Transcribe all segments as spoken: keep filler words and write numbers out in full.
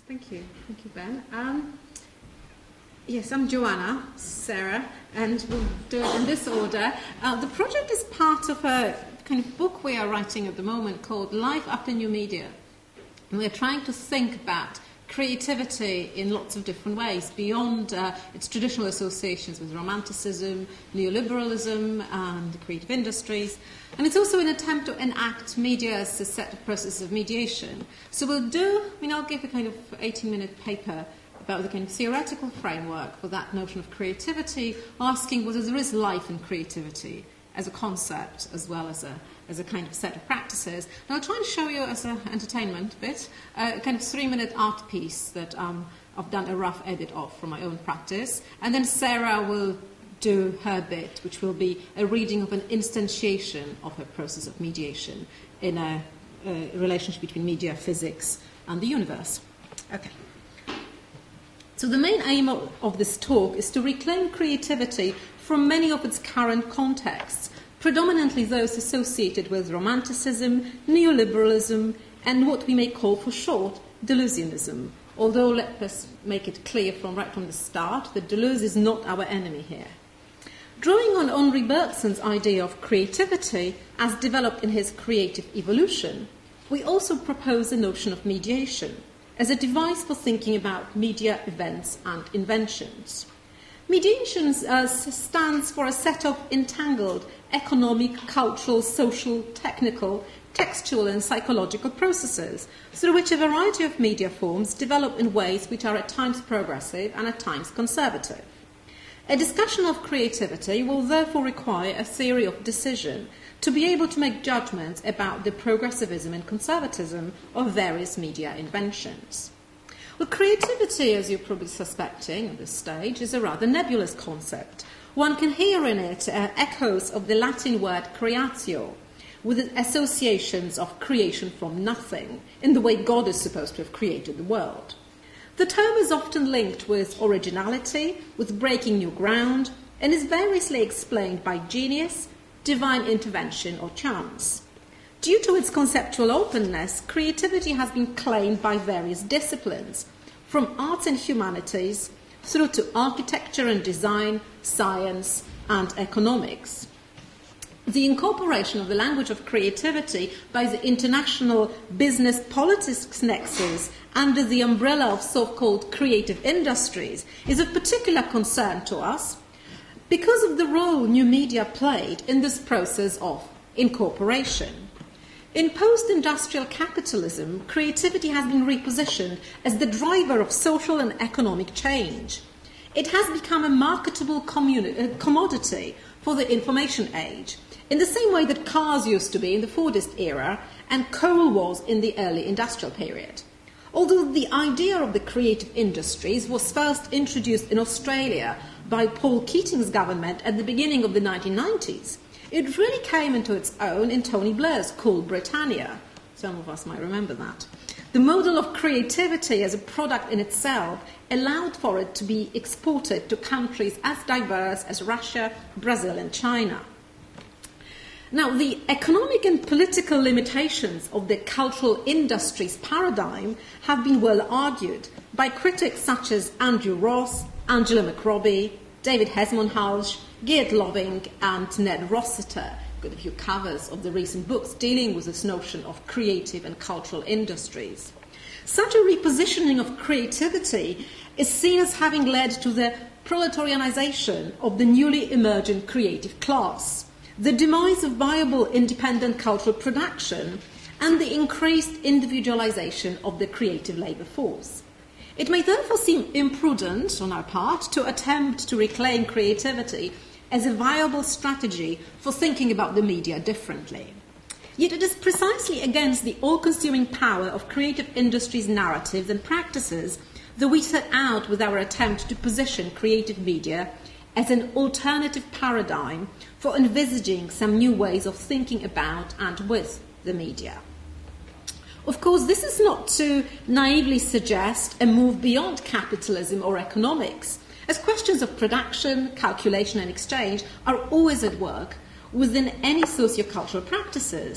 Thank you. Thank you, Ben. Um, yes, I'm Joanna, Sarah, and we'll do it in this order. Uh, the project is part of a kind of book we are writing at the moment called Life After New Media. And we're trying to think about creativity in lots of different ways, beyond uh, its traditional associations with romanticism, neoliberalism, and the creative industries. And it's also an attempt to enact media as a set of processes of mediation. So we'll do, I mean, I'll give a kind of eighteen-minute paper about the kind of theoretical framework for that notion of creativity, asking whether there is life in creativity as a concept as well as a as a kind of set of practices. And I'll try and show you as an entertainment bit a kind of three-minute art piece that um, I've done a rough edit of from my own practice. And then Sarah will do her bit, which will be a reading of an instantiation of her process of mediation in a, a relationship between media, physics, and the universe. Okay. So the main aim of, of this talk is to reclaim creativity from many of its current contexts, predominantly those associated with romanticism, neoliberalism, and what we may call for short, Deleuzianism. Although let us make it clear from right from the start that Deleuze is not our enemy here. Drawing on Henri Bergson's idea of creativity as developed in his Creative Evolution, we also propose the notion of mediation as a device for thinking about media events and inventions. Mediation uh, stands for a set of entangled economic, cultural, social, technical, textual and psychological processes through which a variety of media forms develop in ways which are at times progressive and at times conservative. A discussion of creativity will therefore require a theory of decision to be able to make judgments about the progressivism and conservatism of various media inventions. Well, creativity, as you're probably suspecting at this stage, is a rather nebulous concept. One can hear in it uh, echoes of the Latin word creatio, with associations of creation from nothing, in the way God is supposed to have created the world. The term is often linked with originality, with breaking new ground, and is variously explained by genius, divine intervention, or chance. Due to its conceptual openness, creativity has been claimed by various disciplines, from arts and humanities through to architecture and design, science, and economics. The incorporation of the language of creativity by the international business politics nexus under the umbrella of so-called creative industries is of particular concern to us because of the role new media played in this process of incorporation. In post-industrial capitalism, creativity has been repositioned as the driver of social and economic change. It has become a marketable communi- uh, commodity for the information age, in the same way that cars used to be in the Fordist era and coal was in the early industrial period. Although the idea of the creative industries was first introduced in Australia by Paul Keating's government at the beginning of the nineteen nineties, it really came into its own in Tony Blair's Cool Britannia. Some of us might remember that. The model of creativity as a product in itself allowed for it to be exported to countries as diverse as Russia, Brazil, and China. Now, the economic and political limitations of the cultural industries paradigm have been well argued by critics such as Andrew Ross, Angela McRobbie, David Hesmonhalgh, Geert Loving, and Ned Rossiter. Got a few covers of the recent books dealing with this notion of creative and cultural industries. Such a repositioning of creativity is seen as having led to the proletarianization of the newly emergent creative class, the demise of viable independent cultural production, and the increased individualization of the creative labor force. It may therefore seem imprudent on our part to attempt to reclaim creativity as a viable strategy for thinking about the media differently. Yet it is precisely against the all-consuming power of creative industries' narratives and practices that we set out with our attempt to position creative media as an alternative paradigm for envisaging some new ways of thinking about and with the media. Of course, this is not to naively suggest a move beyond capitalism or economics, as questions of production, calculation and exchange are always at work within any sociocultural practices.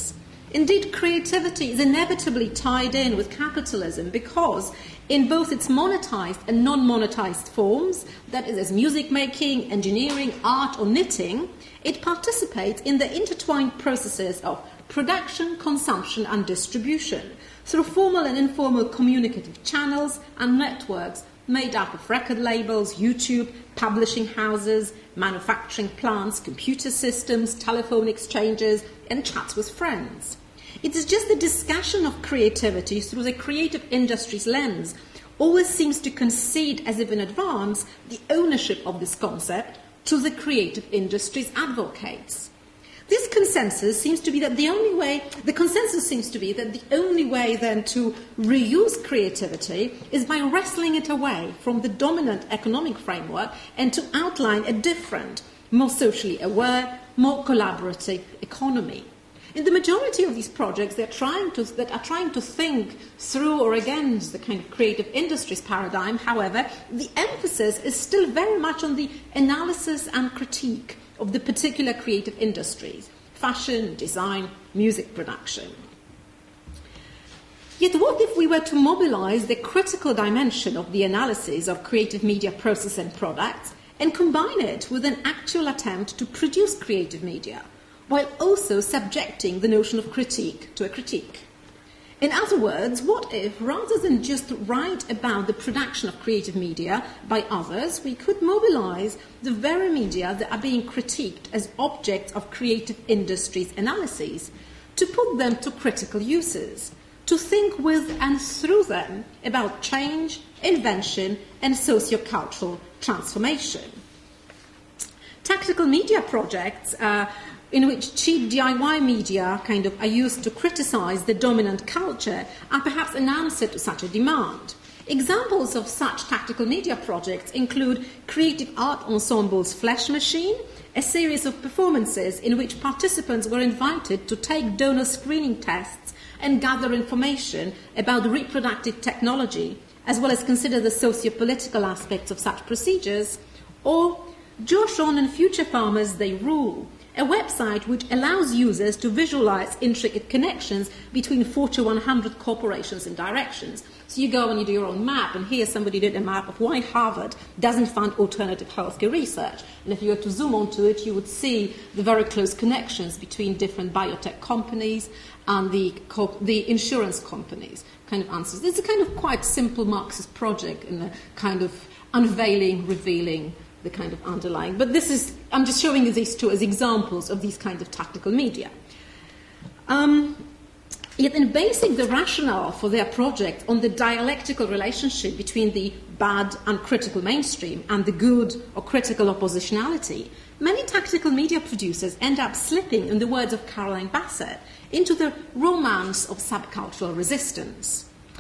Indeed, creativity is inevitably tied in with capitalism because in both its monetized and non-monetized forms, that is as music making, engineering, art or knitting, it participates in the intertwined processes of production, consumption and distribution through formal and informal communicative channels and networks made up of record labels, YouTube, publishing houses, manufacturing plants, computer systems, telephone exchanges, and chats with friends. It is just the discussion of creativity through the creative industry's lens always seems to concede, as if in advance, the ownership of this concept to the creative industry's advocates. This consensus seems to be that the only way, the consensus seems to be that the only way then to reuse creativity is by wrestling it away from the dominant economic framework and to outline a different, more socially aware, more collaborative economy. In the majority of these projects they're trying to, that are trying to think through or against the kind of creative industries paradigm, however, the emphasis is still very much on the analysis and critique of the particular creative industries, fashion, design, music production. Yet what if we were to mobilize the critical dimension of the analysis of creative media process and products and combine it with an actual attempt to produce creative media, while also subjecting the notion of critique to a critique? In other words, what if, rather than just write about the production of creative media by others, we could mobilize the very media that are being critiqued as objects of creative industries analyses, to put them to critical uses, to think with and through them about change, invention, and sociocultural transformation. Tactical media projects uh, in which cheap D I Y media kind of are used to criticize the dominant culture are perhaps an answer to such a demand. Examples of such tactical media projects include Creative Art Ensemble's Flesh Machine, a series of performances in which participants were invited to take donor screening tests and gather information about reproductive technology, as well as consider the socio-political aspects of such procedures, or Josh On and Future Farmers They Rule, a website which allows users to visualize intricate connections between Fortune one hundred corporations and directions. So you go and you do your own map, and here somebody did a map of why Harvard doesn't fund alternative healthcare research. And if you were to zoom onto it, you would see the very close connections between different biotech companies and the, co- the insurance companies. Kind of answers. It's a kind of quite simple Marxist project in a kind of unveiling, revealing the kind of underlying. But this is, I'm just showing you these two as examples of these kinds of tactical media. Um, yet in basing the rationale for their project on the dialectical relationship between the bad and critical mainstream and the good or critical oppositionality, many tactical media producers end up slipping, in the words of Caroline Bassett, into the romance of subcultural resistance.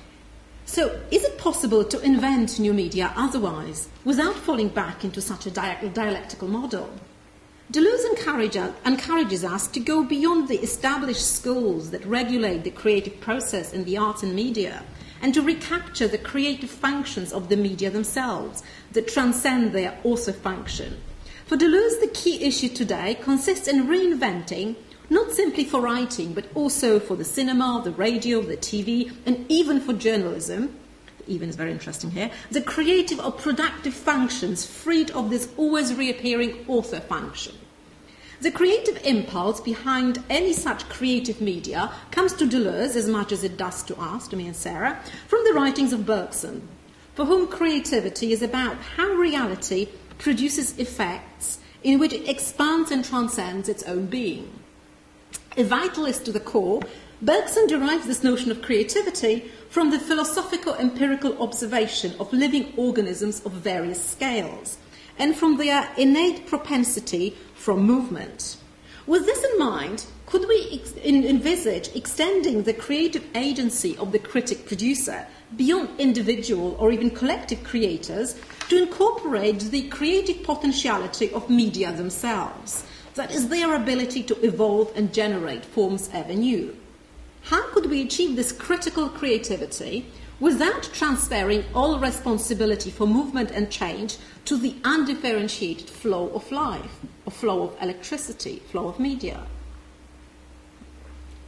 So, is it possible to invent new media otherwise, without falling back into such a dialectical model? Deleuze encourage, encourages us to go beyond the established schools that regulate the creative process in the arts and media, and to recapture the creative functions of the media themselves that transcend their author function. For Deleuze, the key issue today consists in reinventing, not simply for writing, but also for the cinema, the radio, the T V, and even for journalism, even is very interesting here, the creative or productive functions freed of this always reappearing author function. The creative impulse behind any such creative media comes to Deleuze as much as it does to us, to me and Sarah, from the writings of Bergson, for whom creativity is about how reality produces effects in which it expands and transcends its own being. A vitalist to the core, Bergson derives this notion of creativity from the philosophical empirical observation of living organisms of various scales, and from their innate propensity for movement. With this in mind, could we ex- envisage extending the creative agency of the critic-producer beyond individual or even collective creators to incorporate the creative potentiality of media themselves? That is, their ability to evolve and generate forms ever new. How could we achieve this critical creativity without transferring all responsibility for movement and change to the undifferentiated flow of life, or flow of electricity, flow of media?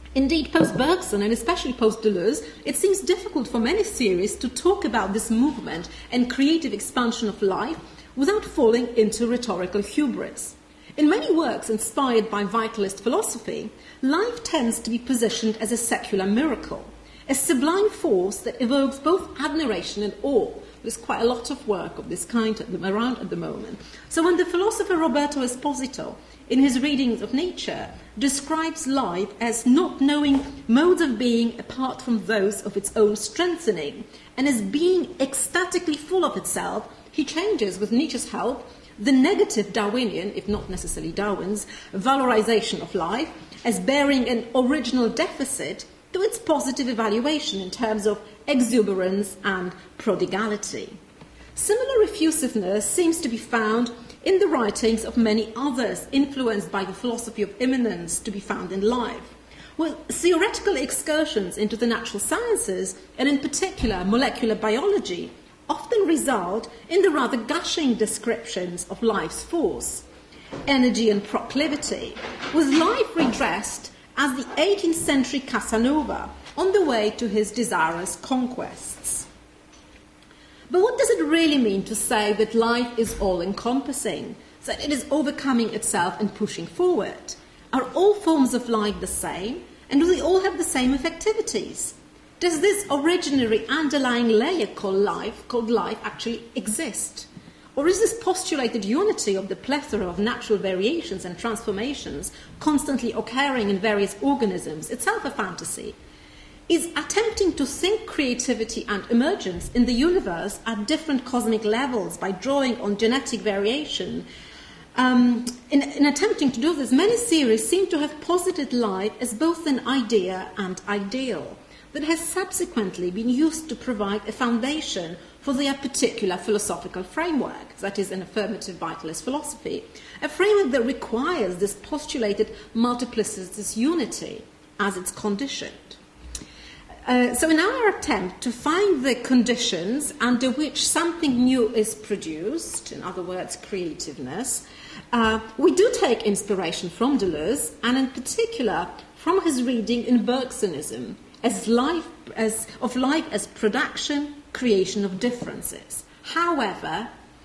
Indeed, post-Bergson, and especially post-Deleuze, it seems difficult for many theorists to talk about this movement and creative expansion of life without falling into rhetorical hubris. In many works inspired by vitalist philosophy, life tends to be positioned as a secular miracle, a sublime force that evokes both admiration and awe. There's quite a lot of work of this kind around at the moment. So when the philosopher Roberto Esposito, in his readings of nature, describes life as not knowing modes of being apart from those of its own strengthening, and as being ecstatically full of itself, he changes, with Nietzsche's help, the negative Darwinian, if not necessarily Darwin's, valorization of life as bearing an original deficit to its positive evaluation in terms of exuberance and prodigality. Similar effusiveness seems to be found in the writings of many others influenced by the philosophy of immanence to be found in life. Well, theoretical excursions into the natural sciences, and in particular molecular biology, often result in the rather gushing descriptions of life's force, energy and proclivity, with life redressed as the eighteenth century Casanova on the way to his desirous conquests. But what does it really mean to say that life is all-encompassing, that it is overcoming itself and pushing forward? Are all forms of life the same, and do they all have the same effectivities? Does this originary underlying layer called life, called life actually exist? Or is this postulated unity of the plethora of natural variations and transformations constantly occurring in various organisms itself a fantasy? Is attempting to think creativity and emergence in the universe at different cosmic levels by drawing on genetic variation. Um, in, in attempting to do this, many theories seem to have posited life as both an idea and ideal that has subsequently been used to provide a foundation for their particular philosophical framework, that is, an affirmative vitalist philosophy, a framework that requires this postulated multiplicitous unity as its conditioned. Uh, so in our attempt to find the conditions under which something new is produced, in other words, creativeness, uh, we do take inspiration from Deleuze, and in particular from his reading in Bergsonism, as life, as, of life as production, creation of differences. However,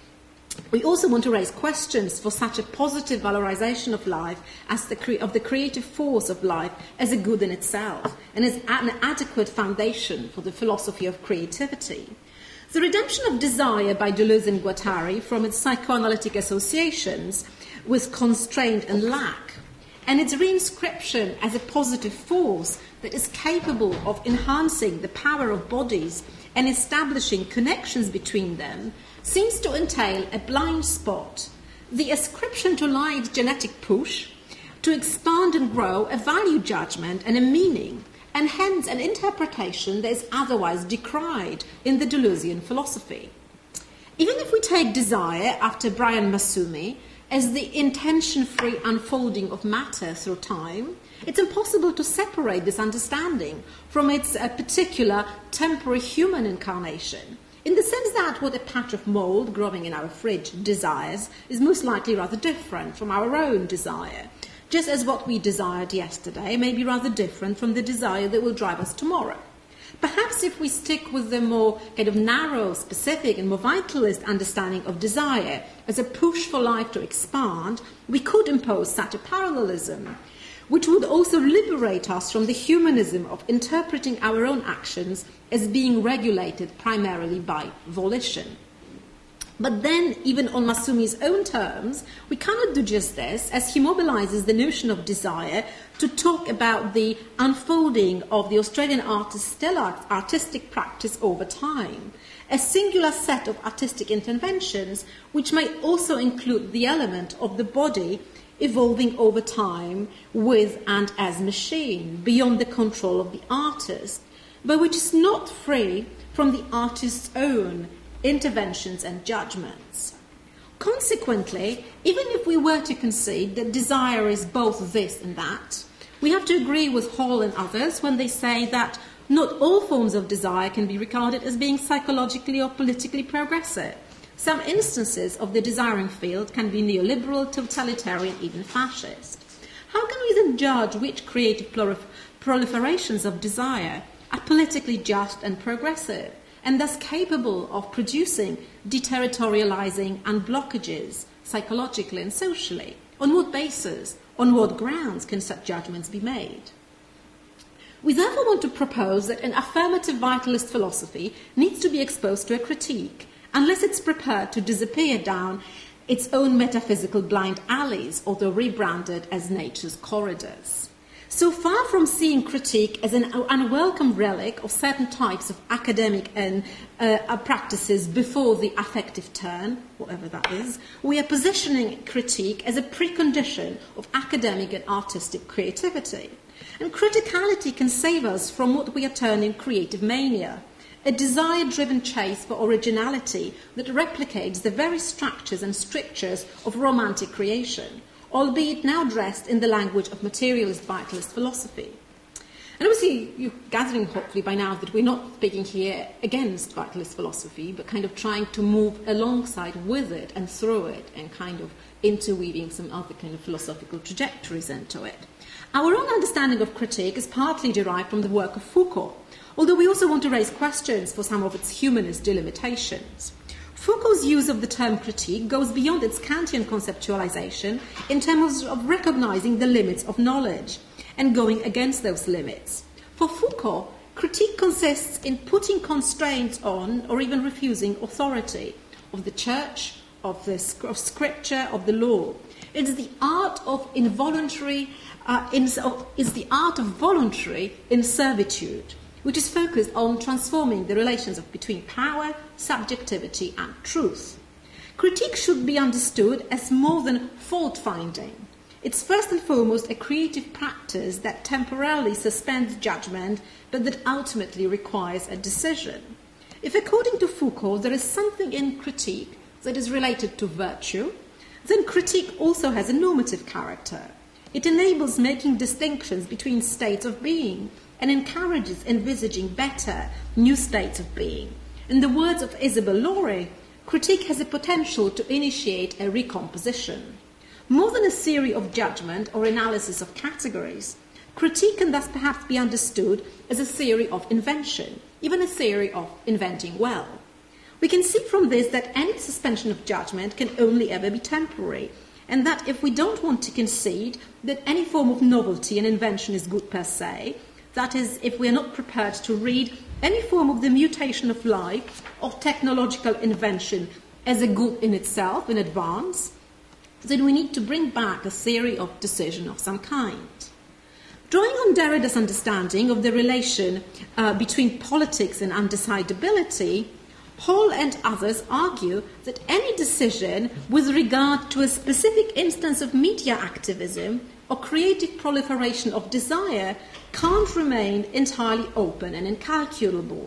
we also want to raise questions for such a positive valorization of life as the cre- of the creative force of life as a good in itself and as an adequate foundation for the philosophy of creativity. The redemption of desire by Deleuze and Guattari from its psychoanalytic associations with constraint and lack, and its reinscription as a positive force that is capable of enhancing the power of bodies and establishing connections between them, seems to entail a blind spot, the ascription to light genetic push, to expand and grow a value judgment and a meaning, and hence an interpretation that is otherwise decried in the Deleuzian philosophy. Even if we take desire, after Brian Massumi, as the intention-free unfolding of matter through time, it's impossible to separate this understanding from its uh, particular temporary human incarnation, in the sense that what a patch of mould growing in our fridge desires is most likely rather different from our own desire, just as what we desired yesterday may be rather different from the desire that will drive us tomorrow. Perhaps if we stick with the more kind of narrow, specific and more vitalist understanding of desire as a push for life to expand, we could impose such a parallelism, which would also liberate us from the humanism of interpreting our own actions as being regulated primarily by volition. But then, even on Massumi's own terms, we cannot do just this, as he mobilizes the notion of desire to talk about the unfolding of the Australian artist's stellar artistic practice over time, a singular set of artistic interventions which may also include the element of the body evolving over time with and as machine, beyond the control of the artist, but which is not free from the artist's own interventions and judgments. Consequently, even if we were to concede that desire is both this and that, we have to agree with Hall and others when they say that not all forms of desire can be regarded as being psychologically or politically progressive. Some instances of the desiring field can be neoliberal, totalitarian, even fascist. How can we then judge which creative proliferations of desire are politically just and progressive, and thus capable of producing deterritorializing and blockages psychologically and socially. On what basis, on what grounds can such judgments be made? We therefore want to propose that an affirmative vitalist philosophy needs to be exposed to a critique, unless it's prepared to disappear down its own metaphysical blind alleys, although rebranded as nature's corridors. So far from seeing critique as an unwelcome relic of certain types of academic and uh, practices before the affective turn, whatever that is, we are positioning critique as a precondition of academic and artistic creativity. And criticality can save us from what we are terming creative mania, a desire-driven chase for originality that replicates the very structures and strictures of romantic creation, albeit now dressed in the language of materialist vitalist philosophy. And obviously, you're gathering hopefully by now that we're not speaking here against vitalist philosophy, but kind of trying to move alongside with it and through it and kind of interweaving some other kind of philosophical trajectories into it. Our own understanding of critique is partly derived from the work of Foucault, although we also want to raise questions for some of its humanist delimitations. Foucault's use of the term critique goes beyond its Kantian conceptualization in terms of recognizing the limits of knowledge and going against those limits. For Foucault, critique consists in putting constraints on or even refusing authority of the church, of, the, of scripture, of the law. It is the art of involuntary, uh, in, is the art of voluntary inservitude, which is focused on transforming the relations of between power, subjectivity, and truth. Critique should be understood as more than fault-finding. It's first and foremost a creative practice that temporarily suspends judgment, but that ultimately requires a decision. If, according to Foucault, there is something in critique that is related to virtue, then critique also has a normative character. It enables making distinctions between states of being and encourages envisaging better new states of being. In the words of Isabelle Laurie, critique has a potential to initiate a recomposition. More than a theory of judgment or analysis of categories, critique can thus perhaps be understood as a theory of invention, even a theory of inventing well. We can see from this that any suspension of judgment can only ever be temporary, and that if we don't want to concede that any form of novelty and invention is good per se, that is, if we are not prepared to read any form of the mutation of life or technological invention as a good in itself, in advance, then we need to bring back a theory of decision of some kind. Drawing on Derrida's understanding of the relation uh, between politics and undecidability, Hall and others argue that any decision with regard to a specific instance of media activism or creative proliferation of desire can't remain entirely open and incalculable.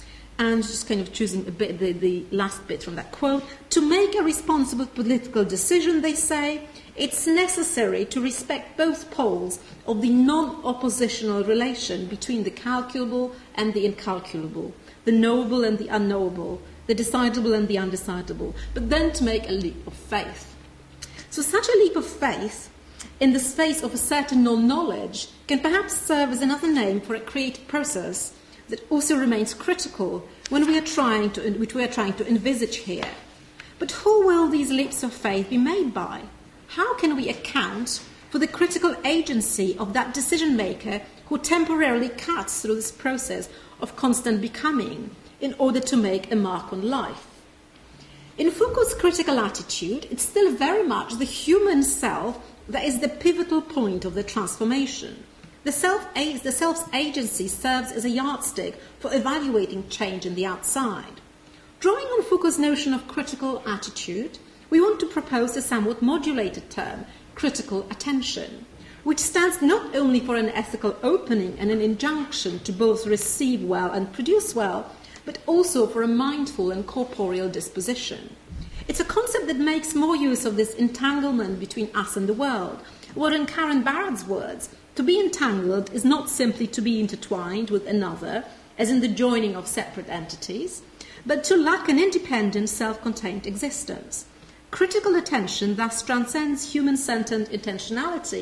And just kind of choosing a bit, the, the last bit from that quote, to make a responsible political decision, they say, it's necessary to respect both poles of the non-oppositional relation between the calculable and the incalculable, the knowable and the unknowable, the decidable and the undecidable, but then to make a leap of faith. So such a leap of faith in the space of a certain non-knowledge can perhaps serve as another name for a creative process that also remains critical when we are trying to, which we are trying to envisage here. But who will these leaps of faith be made by? How can we account for the critical agency of that decision maker who temporarily cuts through this process of constant becoming in order to make a mark on life? In Foucault's critical attitude, it's still very much the human self that is the pivotal point of the transformation. The, self, the self's agency serves as a yardstick for evaluating change in the outside. Drawing on Foucault's notion of critical attitude, we want to propose a somewhat modulated term, critical attention, which stands not only for an ethical opening and an injunction to both receive well and produce well, but also for a mindful and corporeal disposition. It's a concept that makes more use of this entanglement between us and the world, or in Karen Barrett's words, to be entangled is not simply to be intertwined with another, as in the joining of separate entities, but to lack an independent, self-contained existence. Critical attention thus transcends human-centered intentionality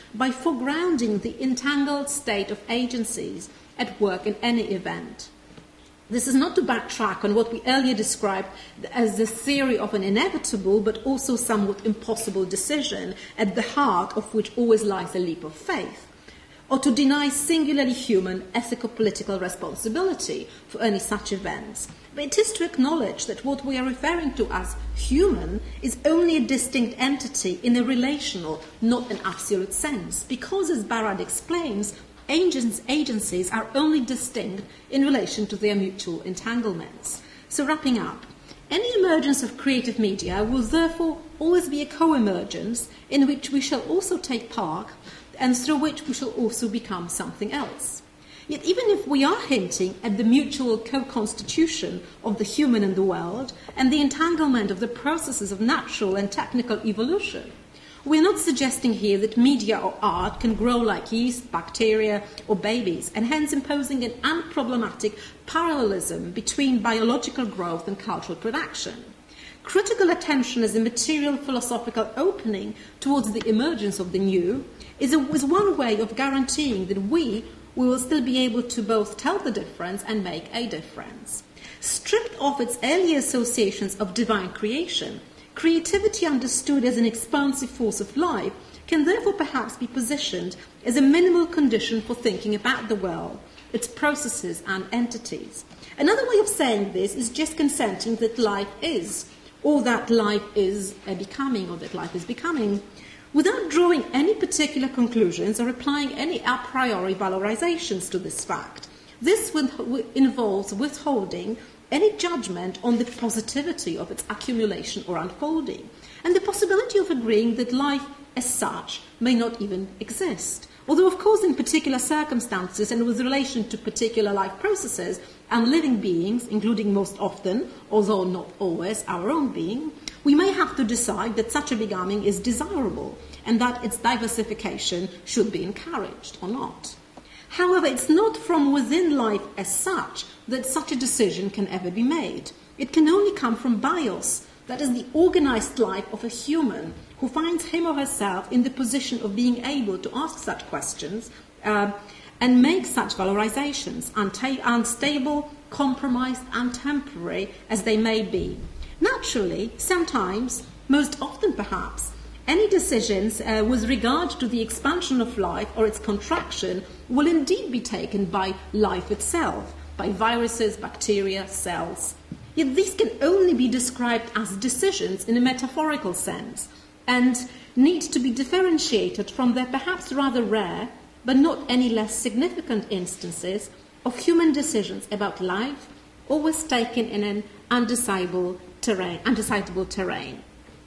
by foregrounding the entangled state of agencies at work in any event. This is not to backtrack on what we earlier described as the theory of an inevitable but also somewhat impossible decision, at the heart of which always lies a leap of faith, or to deny singularly human ethico-political responsibility for any such events. But it is to acknowledge that what we are referring to as human is only a distinct entity in a relational, not an absolute sense, because, as Barad explains, Agents, agencies are only distinct in relation to their mutual entanglements. So wrapping up, any emergence of creative media will therefore always be a co-emergence in which we shall also take part and through which we shall also become something else. Yet even if we are hinting at the mutual co-constitution of the human and the world and the entanglement of the processes of natural and technical evolution, we're not suggesting here that media or art can grow like yeast, bacteria, or babies, and hence imposing an unproblematic parallelism between biological growth and cultural production. Critical attention as a material philosophical opening towards the emergence of the new is, a, is one way of guaranteeing that we, we will still be able to both tell the difference and make a difference. Stripped of its early associations of divine creation, creativity understood as an expansive force of life can therefore perhaps be positioned as a minimal condition for thinking about the world, its processes and entities. Another way of saying this is just consenting that life is, or that life is a becoming, or that life is becoming, without drawing any particular conclusions or applying any a priori valorizations to this fact. This involves withholding any judgment on the positivity of its accumulation or unfolding, and the possibility of agreeing that life as such may not even exist. Although, of course, in particular circumstances and with relation to particular life processes and living beings, including most often, although not always, our own being, we may have to decide that such a becoming is desirable and that its diversification should be encouraged or not. However, it's not from within life as such that such a decision can ever be made. It can only come from bios, that is the organized life of a human who finds him or herself in the position of being able to ask such questions uh, and make such valorizations, unta- unstable, compromised, and temporary as they may be. Naturally, sometimes, most often perhaps, any decisions uh, with regard to the expansion of life or its contraction will indeed be taken by life itself, by viruses, bacteria, cells. Yet these can only be described as decisions in a metaphorical sense and need to be differentiated from their perhaps rather rare, but not any less significant instances of human decisions about life, always taken in an undecidable terrain, undecidable terrain.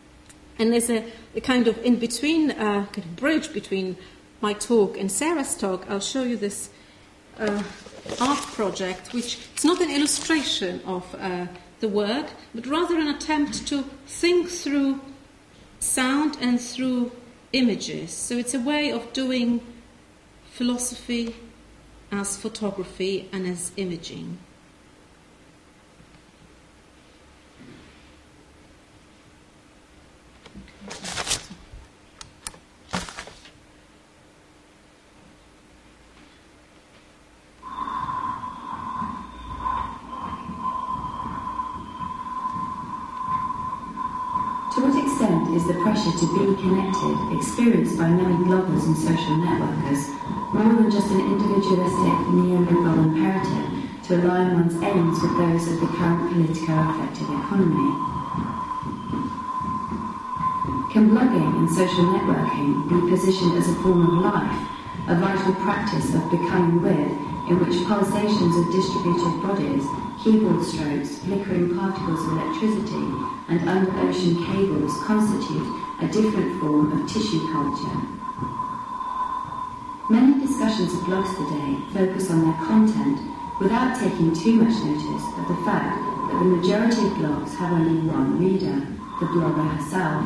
And there's a, a kind of in-between, uh, kind of bridge between my talk and Sarah's talk. I'll show you this uh, art project, which is not an illustration of uh, the work, but rather an attempt to think through sound and through images. So it's a way of doing philosophy as photography and as imaging. To what extent is the pressure to be connected experienced by many bloggers and social networkers more than just an individualistic neoliberal imperative to align one's aims with those of the current politico-affected economy? Can blogging and social networking be positioned as a form of life, a vital practice of becoming with, in which pulsations of distributed bodies, keyboard strokes, flickering particles of electricity, and under-ocean cables constitute a different form of tissue culture? Many discussions of blogs today focus on their content without taking too much notice of the fact that the majority of blogs have only one reader, the blogger herself.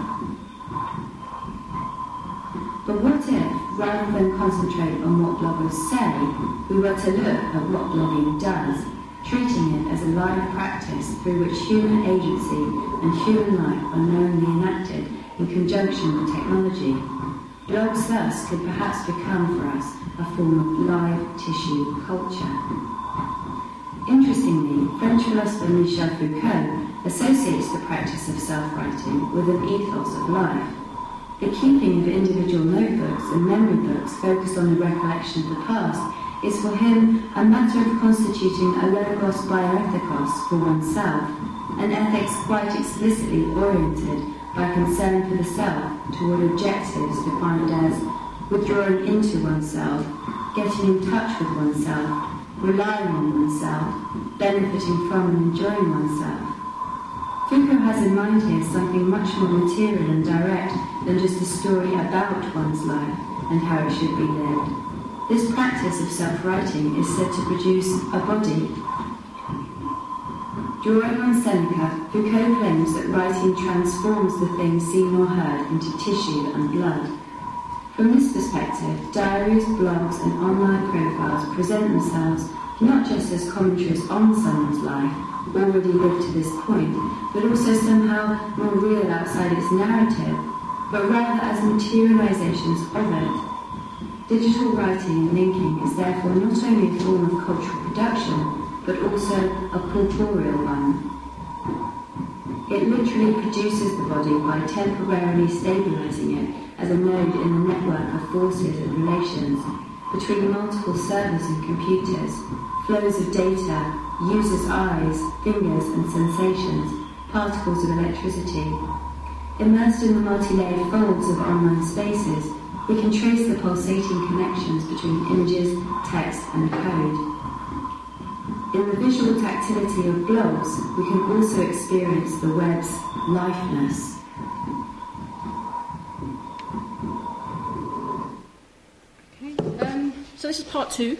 But what if, rather than concentrate on what bloggers say, we were to look at what blogging does, treating it as a live practice through which human agency and human life are knowingly enacted in conjunction with technology? blogs thus could perhaps become for us a form of live tissue culture. Interestingly, French philosopher Michel Foucault associates the practice of self-writing with an ethos of life. The keeping of individual notebooks and memory books focused on the recollection of the past is for him a matter of constituting a logos bioethikos for oneself, an ethics quite explicitly oriented by concern for the self toward objectives defined as withdrawing into oneself, getting in touch with oneself, relying on oneself, benefiting from and enjoying oneself. Foucault has in mind here something much more material and direct than just a story about one's life and how it should be lived. This practice of self-writing is said to produce a body. Drawing on Seneca, Foucault claims that writing transforms the things seen or heard into tissue and blood. From this perspective, diaries, blogs and online profiles present themselves not just as commentaries on someone's life, already lived to this point, but also somehow more real outside its narrative, but rather as materializations of it. Digital writing and linking is therefore not only a form of cultural production, but also a corporeal one. It literally produces the body by temporarily stabilizing it as a node in the network of forces and relations between multiple servers and computers, flows of data, users' eyes, fingers and sensations, particles of electricity. Immersed in the multi-layered folds of online spaces, we can trace the pulsating connections between images, text and code. In the visual tactility of blogs, we can also experience the web's lifeness. Okay, um, so this is part two,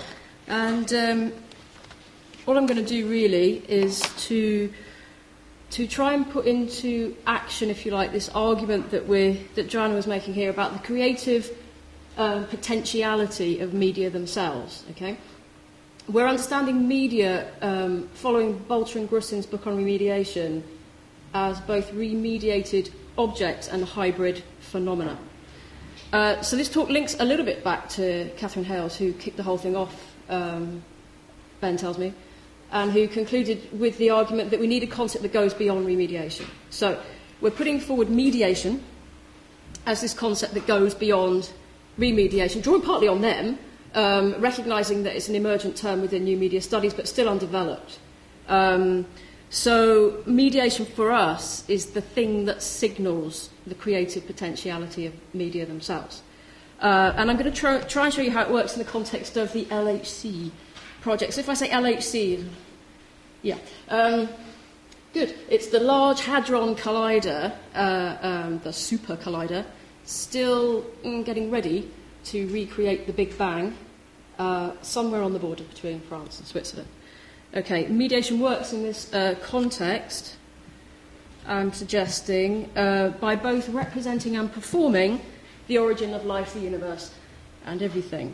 and um, what I'm going to do really is to to try and put into action, if you like, this argument that we that Joanna was making here about the creative uh, potentiality of media themselves. Okay. We're understanding media, um, following Bolter and Grussin's book on remediation, as both remediated objects and hybrid phenomena. Uh, so this talk links a little bit back to Catherine Hales, who kicked the whole thing off, um, Ben tells me, and who concluded with the argument that we need a concept that goes beyond remediation. So we're putting forward mediation as this concept that goes beyond remediation, drawing partly on them, Um, recognising that it's an emergent term within new media studies, but still undeveloped. Um, so mediation for us is the thing that signals the creative potentiality of media themselves. Uh, and I'm going to try, try and show you how it works in the context of the L H C project. So if I say L H C, yeah, um, good. It's the Large Hadron Collider, uh, um, the Super Collider, still mm, getting ready to recreate the Big Bang uh, somewhere on the border between France and Switzerland. Okay, mediation works in this uh, context, I'm suggesting, uh, by both representing and performing the origin of life, the universe, and everything.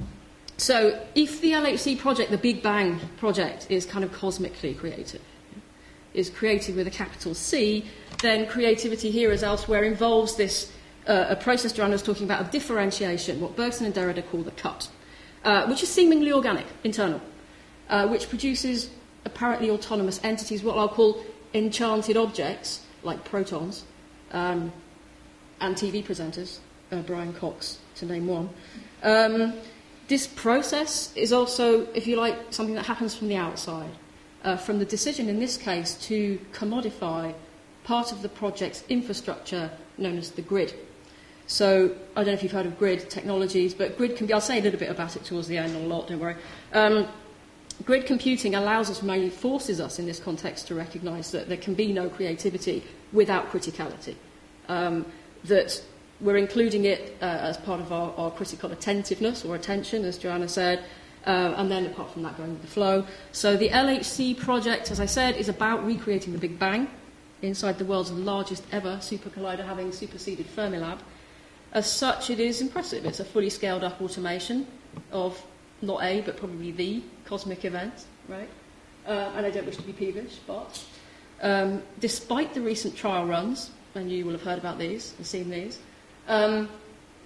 So if the L H C project, the Big Bang project, is kind of cosmically creative, is created with a capital C, then creativity here as elsewhere involves this Uh, a process Joanna was talking about of differentiation, what Bergson and Derrida call the cut, uh, which is seemingly organic, internal, uh, which produces apparently autonomous entities, what I'll call enchanted objects, like protons, um, and T V presenters, uh, Brian Cox, to name one. Um, this process is also, if you like, something that happens from the outside, uh, from the decision in this case to commodify part of the project's infrastructure known as the grid. So, I don't know if you've heard of grid technologies, but grid can be, I'll say a little bit about it towards the end, not a lot, don't worry. Um, grid computing allows us, maybe forces us in this context to recognise that there can be no creativity without criticality. Um, that we're including it uh, as part of our, our critical attentiveness or attention, as Joanna said, uh, and then apart from that going with the flow. So the L H C project, as I said, is about recreating the Big Bang inside the world's largest ever super collider, having superseded Fermilab. As such, it is impressive. It's a fully scaled up automation of not a, but probably the cosmic event, right? Uh, and I don't wish to be peevish, but um, despite the recent trial runs, and you will have heard about these and seen these, um,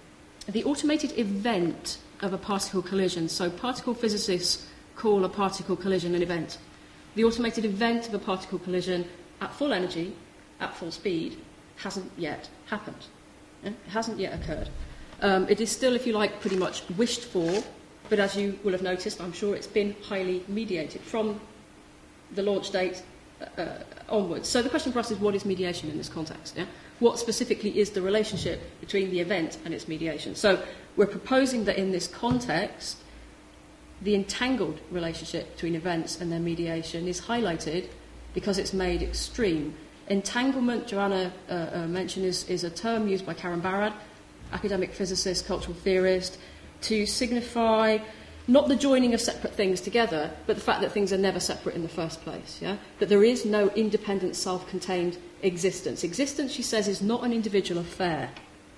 the automated event of a particle collision, so particle physicists call a particle collision an event. The automated event of a particle collision at full energy, at full speed, hasn't yet happened. It hasn't yet occurred. Um, it is still, if you like, pretty much wished for, but as you will have noticed, I'm sure it's been highly mediated from the launch date uh, onwards. So the question for us is, what is mediation in this context? Yeah? What specifically is the relationship between the event and its mediation? So we're proposing that in this context, the entangled relationship between events and their mediation is highlighted because it's made extreme. Entanglement, Joanna uh, uh, mentioned, is, is a term used by Karen Barad, academic physicist, cultural theorist, to signify not the joining of separate things together, but the fact that things are never separate in the first place, yeah? That there is no independent, self-contained existence. Existence, she says, is not an individual affair.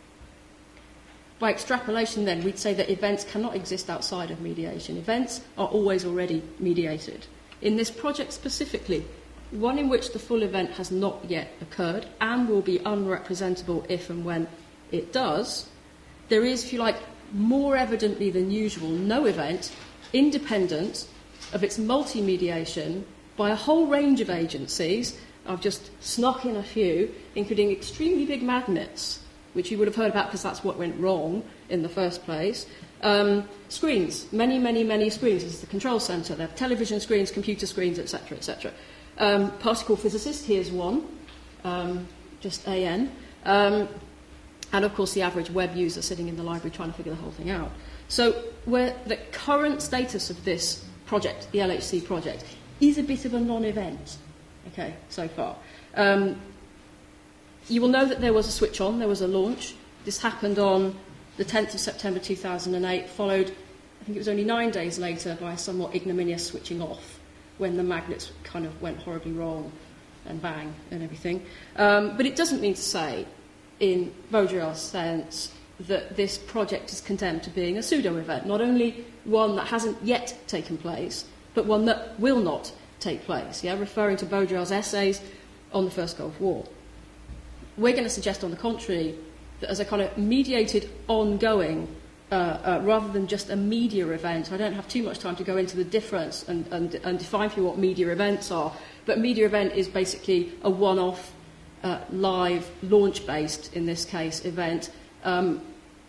By extrapolation, then, we'd say that events cannot exist outside of mediation. Events are always already mediated. In this project specifically, one in which the full event has not yet occurred and will be unrepresentable if and when it does, there is, if you like, more evidently than usual, no event independent of its multi-mediation by a whole range of agencies. I've just snuck in a few, including extremely big magnets, which you would have heard about because that's what went wrong in the first place. Um, screens, many, many, many screens. This is the control centre. There are television screens, computer screens, et cetera, et cetera. Um, particle physicist, here's one, um, just A N. Um, and, of course, the average web user sitting in the library trying to figure the whole thing out. So where the current status of this project, the L H C project, is a bit of a non-event, okay, so far. Um, you will know that there was a switch on, there was a launch. This happened on the tenth of September two thousand eight, followed, I think it was only nine days later, by a somewhat ignominious switching off when the magnets kind of went horribly wrong and bang and everything. Um, but it doesn't mean to say, in Baudrillard's sense, that this project is condemned to being a pseudo-event, not only one that hasn't yet taken place, but one that will not take place, yeah, referring to Baudrillard's essays on the First Gulf War. We're going to suggest, on the contrary, that as a kind of mediated, ongoing, uh, uh, rather than just a media event, I don't have too much time to go into the difference and, and, and define for you what media events are, but media event is basically a one-off, uh, live, launch-based, in this case, event. Um,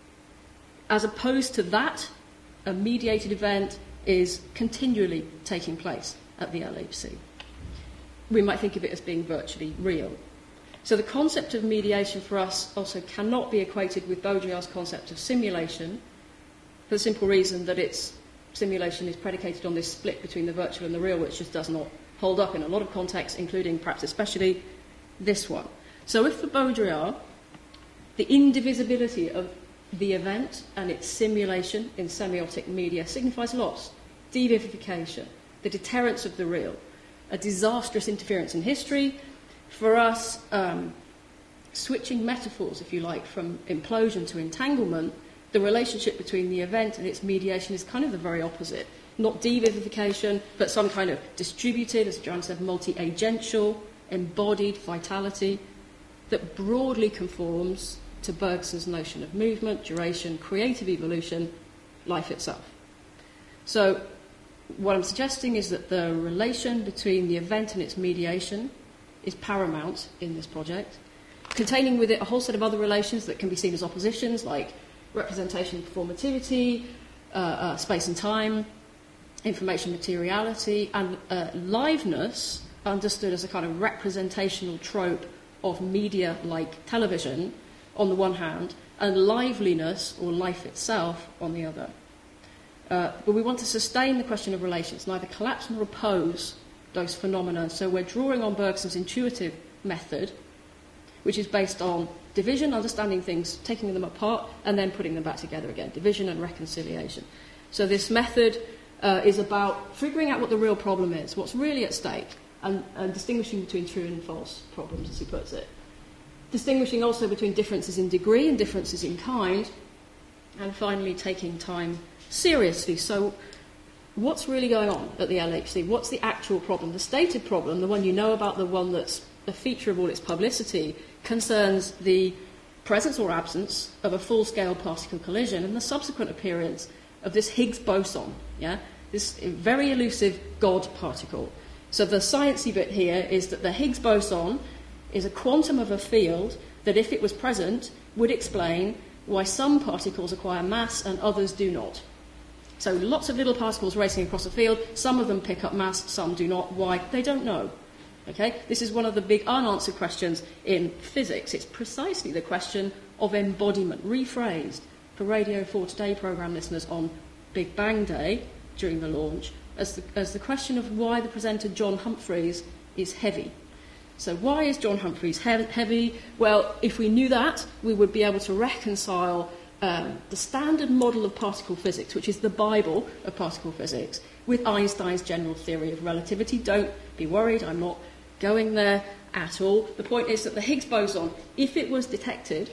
as opposed to that, a mediated event is continually taking place at the L H C. We might think of it as being virtually real. So the concept of mediation for us also cannot be equated with Baudrillard's concept of simulation, for the simple reason that its simulation is predicated on this split between the virtual and the real, which just does not hold up in a lot of contexts, including perhaps especially this one. So if for Baudrillard, the indivisibility of the event and its simulation in semiotic media signifies loss, devivification, the deterrence of the real, a disastrous interference in history. For us, um, switching metaphors, if you like, from implosion to entanglement, the relationship between the event and its mediation is kind of the very opposite. Not devivification, but some kind of distributed, as John said, multi-agential, embodied vitality that broadly conforms to Bergson's notion of movement, duration, creative evolution, life itself. So what I'm suggesting is that the relation between the event and its mediation is paramount in this project, containing with it a whole set of other relations that can be seen as oppositions, like representation and performativity, uh, uh, space and time, information materiality, and uh, liveness, understood as a kind of representational trope of media like television on the one hand, and liveliness, or life itself, on the other. Uh, but we want to sustain the question of relations, neither collapse nor oppose those phenomena. So we're drawing on Bergson's intuitive method, which is based on division, understanding things, taking them apart, and then putting them back together again, division and reconciliation. So this method uh, is about figuring out what the real problem is, what's really at stake, and, and distinguishing between true and false problems, as he puts it. Distinguishing also between differences in degree and differences in kind, and finally taking time seriously. So what's really going on at the L H C? What's the actual problem? The stated problem, the one you know about, the one that's a feature of all its publicity, concerns the presence or absence of a full-scale particle collision and the subsequent appearance of this Higgs boson, yeah, this very elusive God particle. So the sciencey bit here is that the Higgs boson is a quantum of a field that, if it was present, would explain why some particles acquire mass and others do not. So lots of little particles racing across a field, some of them pick up mass, some do not. Why? They don't know. Okay? This is one of the big unanswered questions in physics. It's precisely the question of embodiment, rephrased for Radio four Today programme listeners on Big Bang Day during the launch as the, as the question of why the presenter John Humphreys is heavy. So why is John Humphreys he- heavy? Well, if we knew that, we would be able to reconcile um, the standard model of particle physics, which is the Bible of particle physics, with Einstein's general theory of relativity. Don't be worried, I'm not going there at all. The point is that the Higgs boson, if it was detected,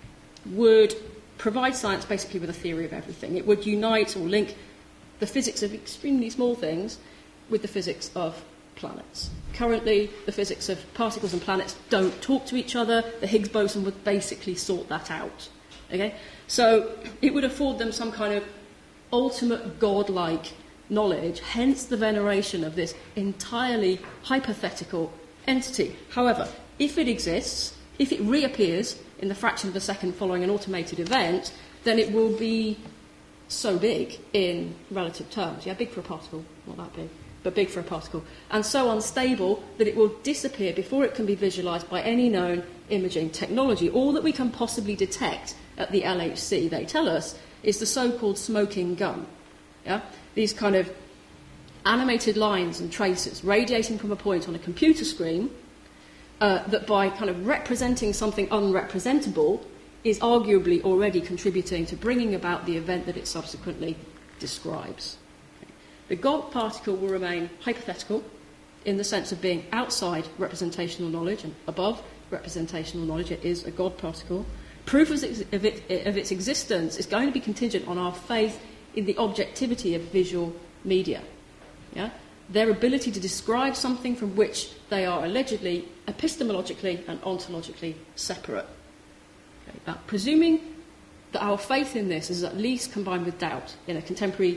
would provide science basically with a theory of everything. It would unite or link the physics of extremely small things with the physics of planets. Currently, the physics of particles and planets don't talk to each other. The Higgs boson would basically sort that out. Okay? So it would afford them some kind of ultimate godlike knowledge, hence the veneration of this entirely hypothetical entity. However, if it exists, if it reappears in the fraction of a second following an automated event, then it will be so big in relative terms. Yeah, big for a particle, not that big, but big for a particle, and so unstable that it will disappear before it can be visualised by any known imaging technology. All that we can possibly detect at the L H C, they tell us, is the so-called smoking gun. Yeah? These kind of animated lines and traces radiating from a point on a computer screen uh, that, by kind of representing something unrepresentable, is arguably already contributing to bringing about the event that it subsequently describes. Okay. The God particle will remain hypothetical in the sense of being outside representational knowledge and above representational knowledge. It is a God particle. Proof of its, of, it, of its existence is going to be contingent on our faith in the objectivity of visual media. Yeah? Their ability to describe something from which they are allegedly epistemologically and ontologically separate. Okay. Now, presuming that our faith in this is at least combined with doubt in a contemporary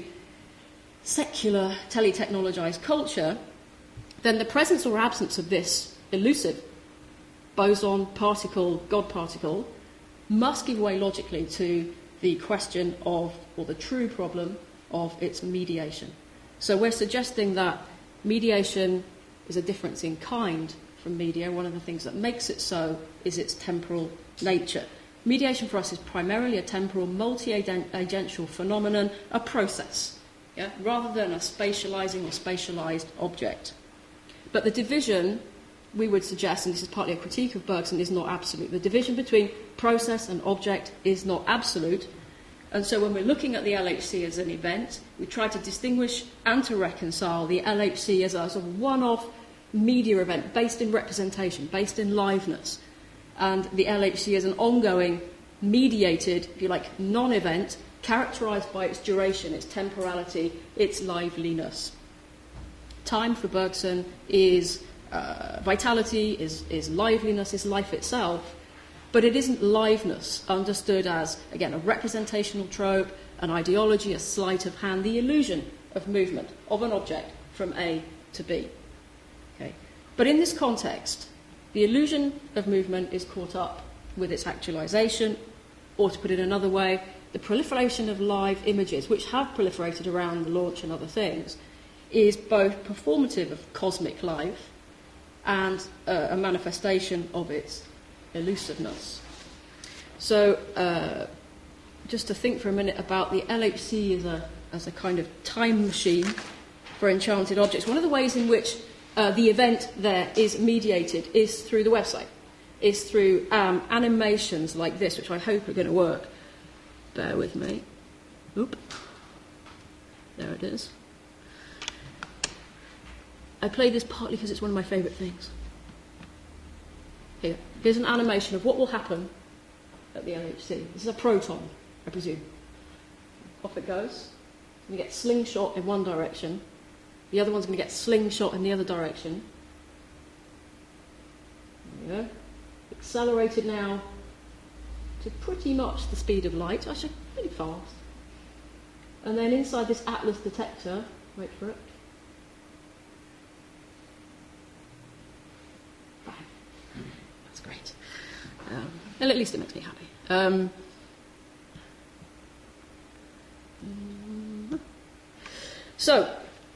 secular teletechnologised culture, then the presence or absence of this elusive boson particle, God particle, must give way logically to the question of, or the true problem of, its mediation. So we're suggesting that mediation is a difference in kind from media. One of the things that makes it so is its temporal nature. Mediation for us is primarily a temporal, multi-agential phenomenon, a process, yeah, rather than a spatialising or spatialised object. But the division, we would suggest, and this is partly a critique of Bergson, is not absolute. The division between process and object is not absolute. And so when we're looking at the L H C as an event, we try to distinguish and to reconcile the L H C as a sort of one-off media event based in representation, based in liveness, and the L H C as an ongoing, mediated, if you like, non-event, characterised by its duration, its temporality, its liveliness. Time for Bergson is uh, vitality, is, is liveliness, is life itself. But it isn't liveness understood as, again, a representational trope, an ideology, a sleight of hand, the illusion of movement of an object from A to B. Okay. But in this context, the illusion of movement is caught up with its actualization, or to put it another way, the proliferation of live images, which have proliferated around the launch and other things, is both performative of cosmic life and uh, a manifestation of its elusiveness. So, uh, just to think for a minute about the L H C as a, as a kind of time machine for enchanted objects, one of the ways in which uh, the event there is mediated is through the website, is through um, animations like this, which I hope are going to work. Bear with me. Oop. There it is. I play this partly because it's one of my favourite things. Here. Here's an animation of what will happen at the L H C. This is a proton, I presume. Off it goes. We get slingshot in one direction. The other one's going to get slingshot in the other direction. There we go. Accelerated now to pretty much the speed of light, actually pretty fast. And then inside this Atlas detector, wait for it. Bang. That's great. Um, well, at least it makes me happy. Um, so,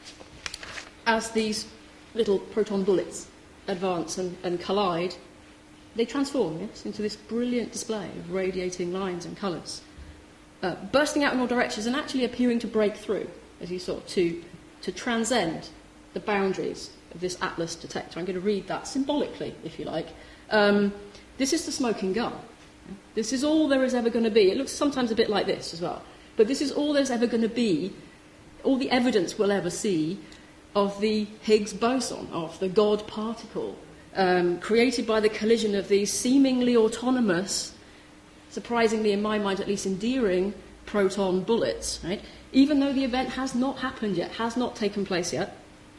as these little proton bullets advance and, and collide, they transform, yes, into this brilliant display of radiating lines and colours, uh, bursting out in all directions and actually appearing to break through, as you saw, to, to transcend the boundaries of this Atlas detector. I'm going to read that symbolically, if you like. Um, this is the smoking gun. This is all there is ever going to be. It looks sometimes a bit like this as well. But this is all there's ever going to be, all the evidence we'll ever see of the Higgs boson, of the God particle, um, created by the collision of these seemingly autonomous, surprisingly in my mind at least endearing, proton bullets. Right? Even though the event has not happened yet, has not taken place yet,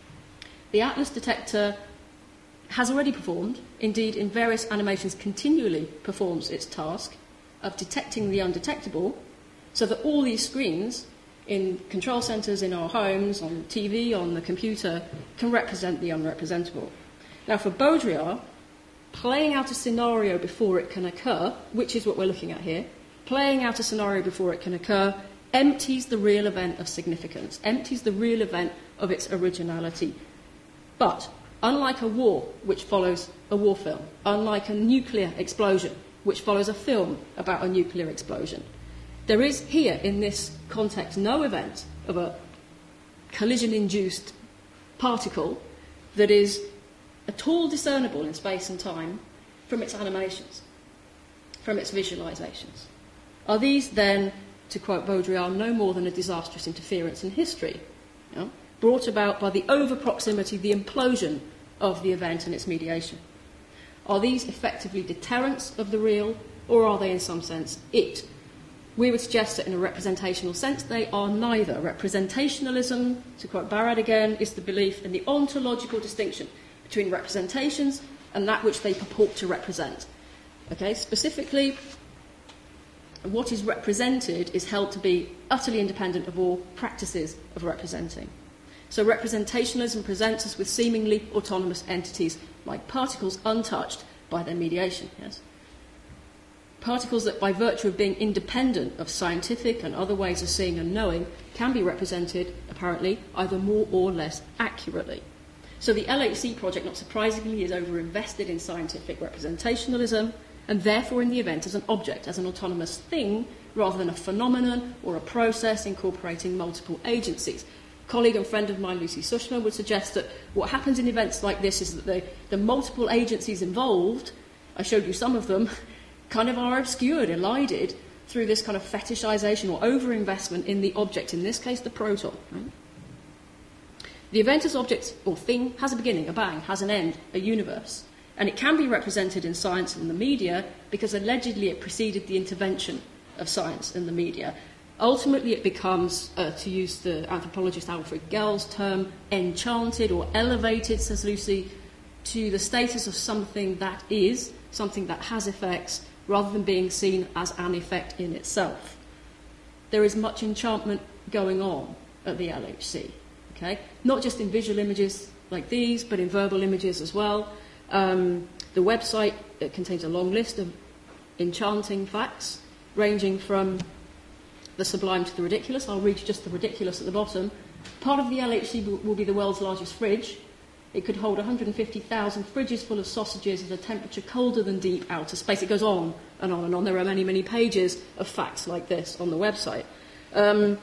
the Atlas detector has already performed, indeed in various animations continually performs its task of detecting the undetectable, so that all these screens in control centres in our homes, on T V, on the computer, can represent the unrepresentable. Now for Baudrillard, playing out a scenario before it can occur, which is what we're looking at here, playing out a scenario before it can occur empties the real event of significance, empties the real event of its originality. But unlike a war, which follows a war film, unlike a nuclear explosion, which follows a film about a nuclear explosion, there is here, in this context, no event of a collision-induced particle that is at all discernible in space and time from its animations, from its visualizations. Are these then, to quote Baudrillard, no more than a disastrous interference in history, you know, brought about by the over-proximity, the implosion of the event and its mediation? Are these effectively deterrents of the real, or are they in some sense it? We would suggest that in a representational sense they are neither. Representationalism, to quote Barad again, is the belief in the ontological distinction between representations and that which they purport to represent. Okay, specifically, what is represented is held to be utterly independent of all practices of representing. So representationalism presents us with seemingly autonomous entities like particles untouched by their mediation. Yes? Particles that, by virtue of being independent of scientific and other ways of seeing and knowing, can be represented, apparently, either more or less accurately. So the L H C project, not surprisingly, is over-invested in scientific representationalism, and therefore in the event as an object, as an autonomous thing, rather than a phenomenon or a process incorporating multiple agencies. A colleague and friend of mine, Lucy Sushma, would suggest that what happens in events like this is that the, the multiple agencies involved, I showed you some of them, kind of are obscured, elided, through this kind of fetishization or overinvestment in the object, in this case the proton. Right? The event as object or thing has a beginning, a bang, has an end, a universe. And it can be represented in science and the media because allegedly it preceded the intervention of science in the media. Ultimately it becomes, uh, to use the anthropologist Alfred Gell's term, enchanted or elevated, says Lucy, to the status of something that is, something that has effects, rather than being seen as an effect in itself. There is much enchantment going on at the L H C, okay? Not just in visual images like these, but in verbal images as well. Um, the website it contains a long list of enchanting facts, ranging from the sublime to the ridiculous. I'll read just the ridiculous at the bottom. Part of the L H C will be the world's largest fridge. It could hold one hundred fifty thousand fridges full of sausages at a temperature colder than deep outer space. It goes on and on and on. There are many, many pages of facts like this on the website. Um,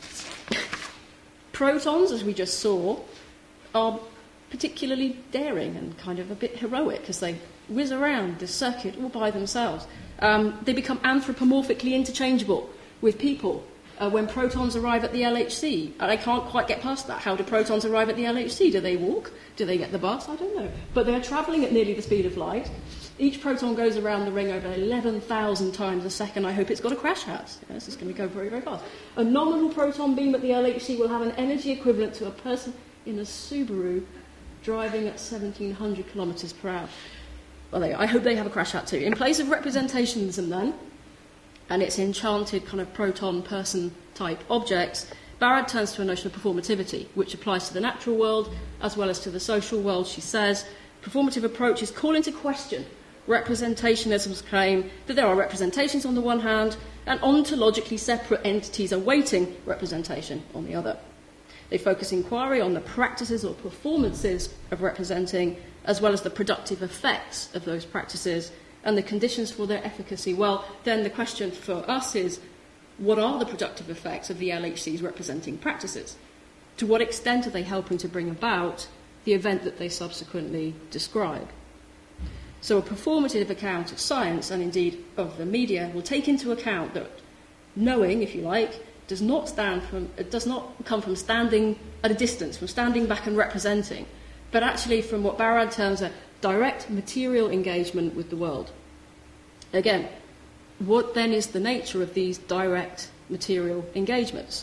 protons, as we just saw, are particularly daring and kind of a bit heroic as they whiz around this circuit all by themselves. Um, they become anthropomorphically interchangeable with people. Uh, when protons arrive at the L H C, and I can't quite get past that. How do protons arrive at the L H C? Do they walk? Do they get the bus? I don't know. But they're travelling at nearly the speed of light. Each proton goes around the ring over eleven thousand times a second. I hope it's got a crash house. Yes, it's going to go very, very fast. A nominal proton beam at the L H C will have an energy equivalent to a person in a Subaru driving at seventeen hundred kilometres per hour. Well, they, I hope they have a crash hat too. In place of representationalism, then, and its enchanted kind of proton person type objects, Barad turns to a notion of performativity, which applies to the natural world as well as to the social world. She says, performative approaches call into question representationism's claim that there are representations on the one hand and ontologically separate entities awaiting representation on the other. They focus inquiry on the practices or performances of representing, as well as the productive effects of those practices and the conditions for their efficacy. Well, then the question for us is, what are the productive effects of the L H C's representing practices? To what extent are they helping to bring about the event that they subsequently describe? So a performative account of science, and indeed of the media, will take into account that knowing, if you like, does not stand from, it does not come from standing at a distance, from standing back and representing, but actually from what Barad terms a direct material engagement with the world. Again, what then is the nature of these direct material engagements?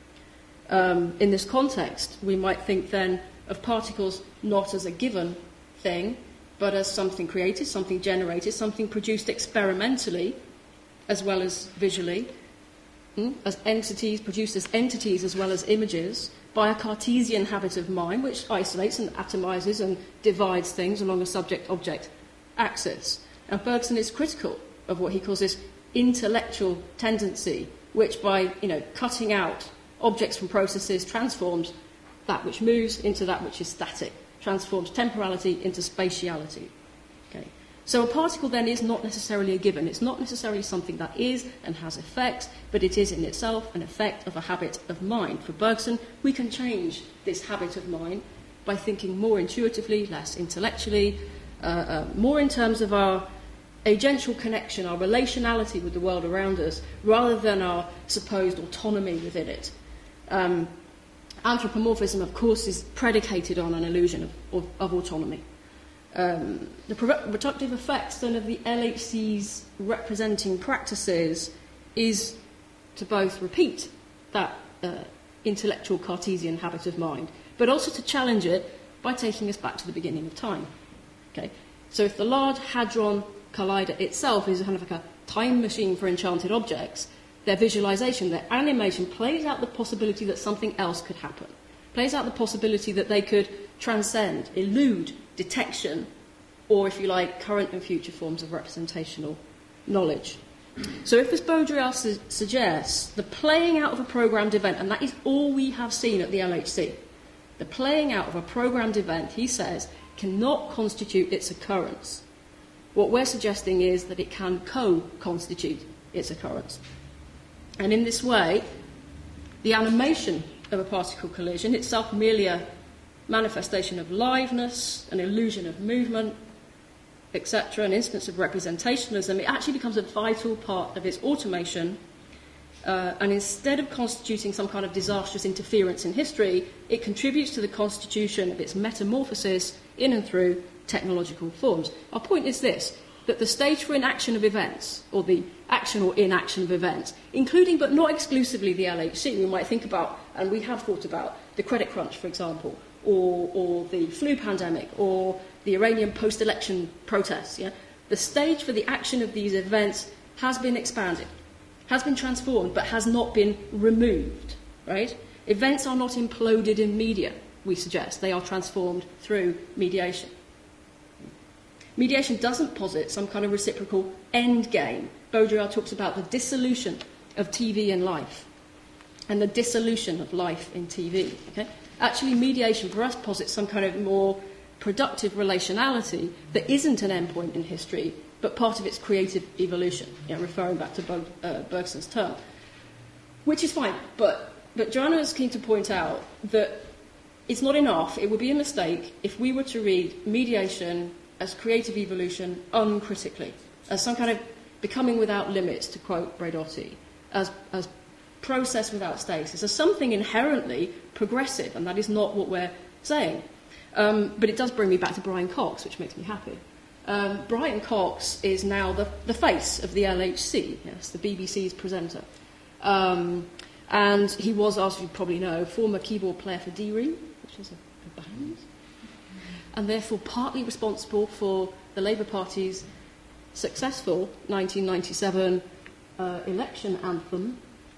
Um, in this context, we might think then of particles not as a given thing, but as something created, something generated, something produced experimentally, as well as visually, mm, as entities, produced as entities as well as images, by a Cartesian habit of mind, which isolates and atomizes and divides things along a subject-object axis. And Bergson is critical of what he calls this intellectual tendency, which by, you know, cutting out objects from processes transforms that which moves into that which is static, transforms temporality into spatiality. Okay. So a particle then is not necessarily a given. It's not necessarily something that is and has effects, but it is in itself an effect of a habit of mind. For Bergson, we can change this habit of mind by thinking more intuitively, less intellectually, uh, uh, more in terms of our agential connection, our relationality with the world around us, rather than our supposed autonomy within it. Um, anthropomorphism, of course, is predicated on an illusion of, of, of autonomy. Um, the productive effects then of the L H C's representing practices is to both repeat that uh, intellectual Cartesian habit of mind, but also to challenge it by taking us back to the beginning of time. Okay? So if the Large Hadron Collider itself is kind of like a time machine for enchanted objects, their visualization, their animation plays out the possibility that something else could happen, plays out the possibility that they could transcend, elude detection, or, if you like, current and future forms of representational knowledge. So if, as Baudrillard su- suggests, the playing out of a programmed event, and that is all we have seen at the L H C, the playing out of a programmed event, he says, cannot constitute its occurrence. What we're suggesting is that it can co-constitute its occurrence. And in this way, the animation of a particle collision, itself merely a manifestation of liveness, an illusion of movement, et cetera, an instance of representationalism, it actually becomes a vital part of its automation. Uh, and instead of constituting some kind of disastrous interference in history, it contributes to the constitution of its metamorphosis in and through technological forms. Our point is this, that the stage for inaction of events, or the action or inaction of events, including but not exclusively the L H C, we might think about, and we have thought about, the credit crunch, for example, or, or the flu pandemic, or the Iranian post-election protests. Yeah? The stage for the action of these events has been expanded, has been transformed, but has not been removed. Right? Events are not imploded in media, we suggest. They are transformed through mediation. Mediation doesn't posit some kind of reciprocal end game. Baudrillard talks about the dissolution of T V in life and the dissolution of life in T V. Okay? Actually, mediation for us posits some kind of more productive relationality that isn't an endpoint in history, but part of its creative evolution, you know, referring back to Bo- uh, Bergson's term. Which is fine, but, but Joanna is keen to point out that it's not enough, it would be a mistake if we were to read mediation as creative evolution uncritically, as some kind of becoming without limits, to quote Braidotti, as, as process without stasis, as something inherently progressive, and that is not what we're saying. Um, but it does bring me back to Brian Cox, which makes me happy. Um, Brian Cox is now the, the face of the L H C, yes, the B B C's presenter. Um, and he was, as you probably know, former keyboard player for D-Ream, which is a, a band, and therefore partly responsible for the Labour Party's successful nineteen ninety-seven uh, election anthem.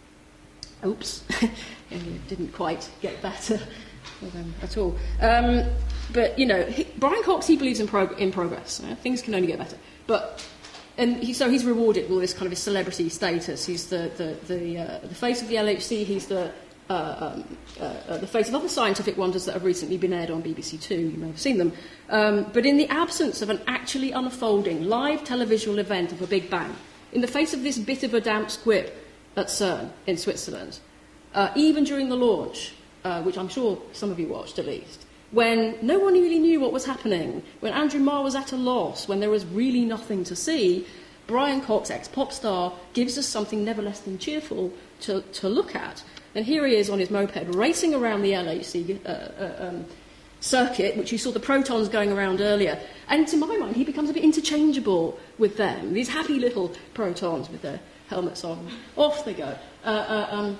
Oops, it didn't quite get better um, at all. Um, but, you know, he, Brian Cox, he believes in, prog- in progress. Uh, things can only get better. But, and he, so he's rewarded with all this kind of his celebrity status. He's the, the, the, uh, the face of the L H C. He's the, uh, um, uh, uh, the face of other scientific wonders that have recently been aired on B B C Two. You may have seen them. Um, but in the absence of an actually unfolding live televisual event of a Big Bang, in the face of this bit of a damp squib at CERN in Switzerland, uh, even during the launch, uh, which I'm sure some of you watched at least, when no one really knew what was happening, when Andrew Marr was at a loss, when there was really nothing to see, Brian Cox, ex-pop star, gives us something never less than cheerful to, to look at. And here he is on his moped racing around the L H C uh, uh, um, circuit, which you saw the protons going around earlier. And to my mind, he becomes a bit interchangeable with them, these happy little protons with their helmets on. Off they go. Uh, uh, um,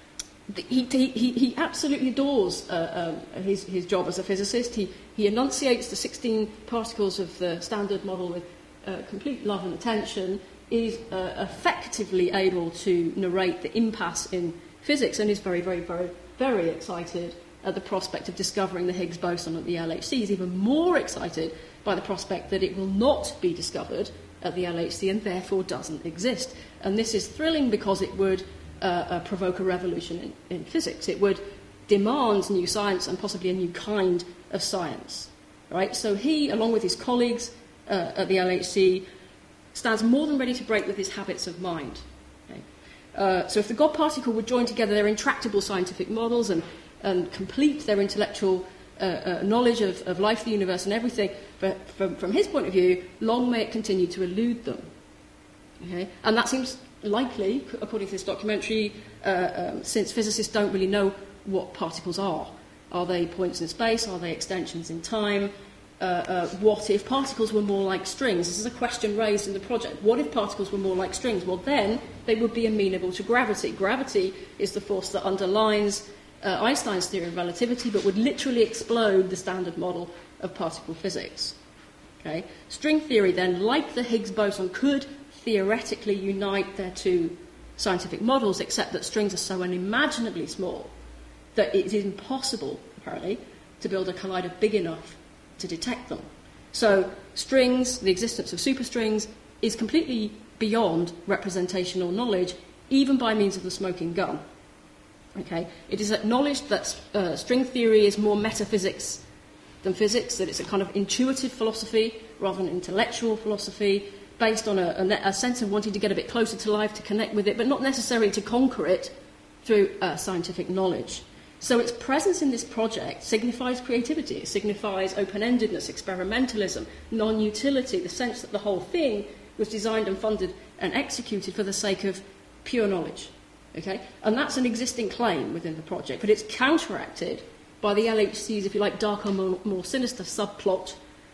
he, he, he absolutely adores uh, um, his, his job as a physicist. He, he enunciates the sixteen particles of the Standard Model with uh, complete love and attention, is uh, effectively able to narrate the impasse in physics, and is very, very, very, very excited at the prospect of discovering the Higgs boson at the L H C. He's even more excited by the prospect that it will not be discovered at the L H C and therefore doesn't exist. And this is thrilling because it would uh, uh, provoke a revolution in, in physics. It would demand new science and possibly a new kind of science. Right? So he, along with his colleagues uh, at the L H C, stands more than ready to break with his habits of mind. Okay? Uh, so if the God particle would join together their intractable scientific models and, and complete their intellectual uh, uh, knowledge of, of life, the universe and everything, but from, from his point of view, long may it continue to elude them. Okay? And that seems likely, according to this documentary, uh, um, since physicists don't really know what particles are. Are they points in space? Are they extensions in time? Uh, uh, what if particles were more like strings? This is a question raised in the project. What if particles were more like strings? Well, then they would be amenable to gravity. Gravity is the force that underlines uh, Einstein's theory of relativity, but would literally explode the standard model of particle physics. Okay? String theory, then, like the Higgs boson, could theoretically unite their two scientific models, except that strings are so unimaginably small that it is impossible, apparently, to build a collider big enough to detect them. So strings, the existence of superstrings, is completely beyond representational knowledge, even by means of the smoking gun. Okay? It is acknowledged that uh, string theory is more metaphysics than physics, that it's a kind of intuitive philosophy rather than intellectual philosophy, based on a, a, a sense of wanting to get a bit closer to life, to connect with it, but not necessarily to conquer it through uh, scientific knowledge. So its presence in this project signifies creativity, it signifies open-endedness, experimentalism, non-utility, the sense that the whole thing was designed and funded and executed for the sake of pure knowledge. Okay? And that's an existing claim within the project, but it's counteracted by the L H C's, if you like, darker, more, more sinister subplot,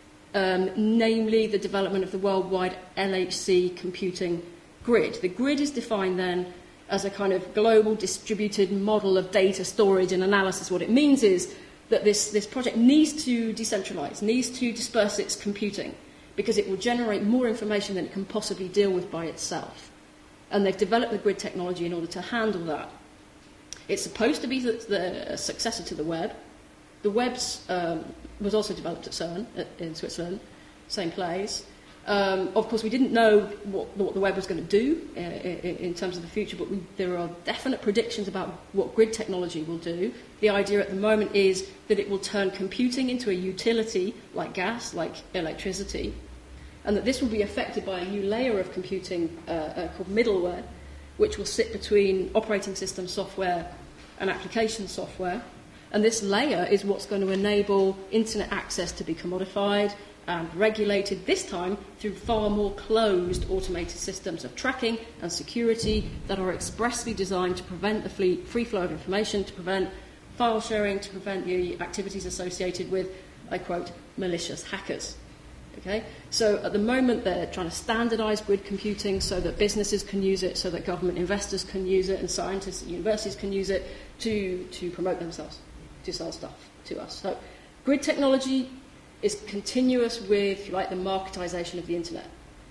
um, namely the development of the worldwide L H C computing grid. The grid is defined then as a kind of global distributed model of data storage and analysis. What it means is that this, this project needs to decentralize, needs to disperse its computing, because it will generate more information than it can possibly deal with by itself. And they've developed the grid technology in order to handle that. It's supposed to be the, the successor to the web. The web's um, was also developed at CERN at, in Switzerland, same place. Um, of course, we didn't know what, what the web was going to do uh, in, in terms of the future, but we, there are definite predictions about what grid technology will do. The idea at the moment is that it will turn computing into a utility like gas, like electricity, and that this will be affected by a new layer of computing uh, uh, called middleware, which will sit between operating system software and application software. And this layer is what's going to enable internet access to be commodified and regulated, this time through far more closed automated systems of tracking and security that are expressly designed to prevent the free flow of information, to prevent file sharing, to prevent the activities associated with, I quote, malicious hackers. Okay? So at the moment they're trying to standardise grid computing so that businesses can use it, so that government investors can use it, and scientists at universities can use it to, to promote themselves, to sell stuff to us. So grid technology is continuous with, like, the marketisation of the internet.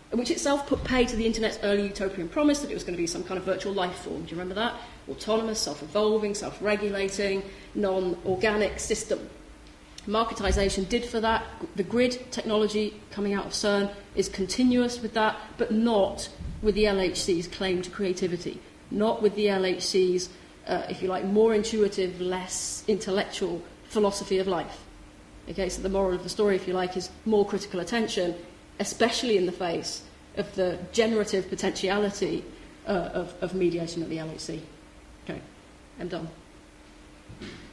which itself put pay to the internet's early utopian promise that it was going to be some kind of virtual life form. Do you remember that? Autonomous, self-evolving, self-regulating, non-organic system. Marketisation did for that. The grid technology coming out of CERN is continuous with that, but not with the L H C's claim to creativity, not with the L H C's, uh, if you like, more intuitive, less intellectual philosophy of life. Okay, so the moral of the story, if you like, is more critical attention, especially in the face of the generative potentiality uh, of, of mediation at the L H C. Okay, I'm done.